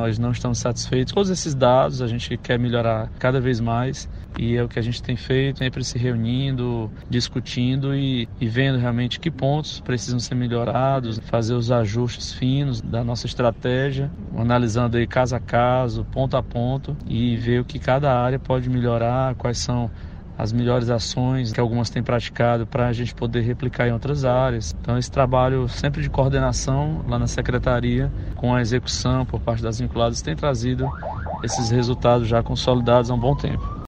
nós não estamos satisfeitos. Todos esses dados a gente quer melhorar cada vez mais e é o que a gente tem feito, sempre se reunindo, discutindo e vendo realmente que pontos precisam ser melhorados, fazer os ajustes finos da nossa estratégia, analisando aí caso a caso, ponto a ponto e ver o que cada área pode melhorar, quais são as melhores ações que algumas têm praticado para a gente poder replicar em outras áreas. Então esse trabalho sempre de coordenação lá na Secretaria com a execução por parte das vinculadas tem trazido esses resultados já consolidados há um bom tempo.